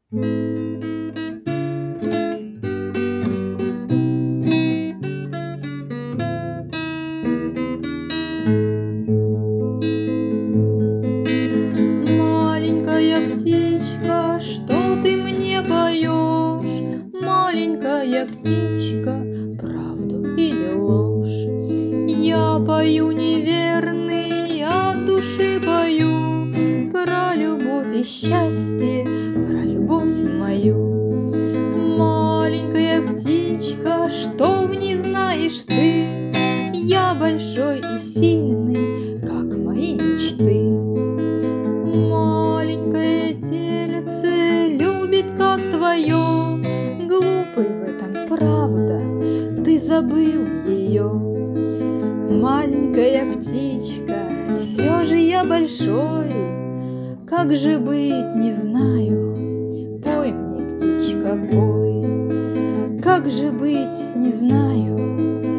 Маленькая птичка, что ты мне поешь? Маленькая птичка, правду или ложь? Я пою неверный, от души пою про любовь и счастье, про любовь мою. Маленькая птичка, что в ней знаешь ты? Я большой и сильный, как мои мечты. Маленькое тельце любит, как твое, глупый в этом правда, ты забыл ее. Маленькая птичка, все же я большой, как же быть, не знаю, пой мне, птичка, пой. Как же быть, не знаю,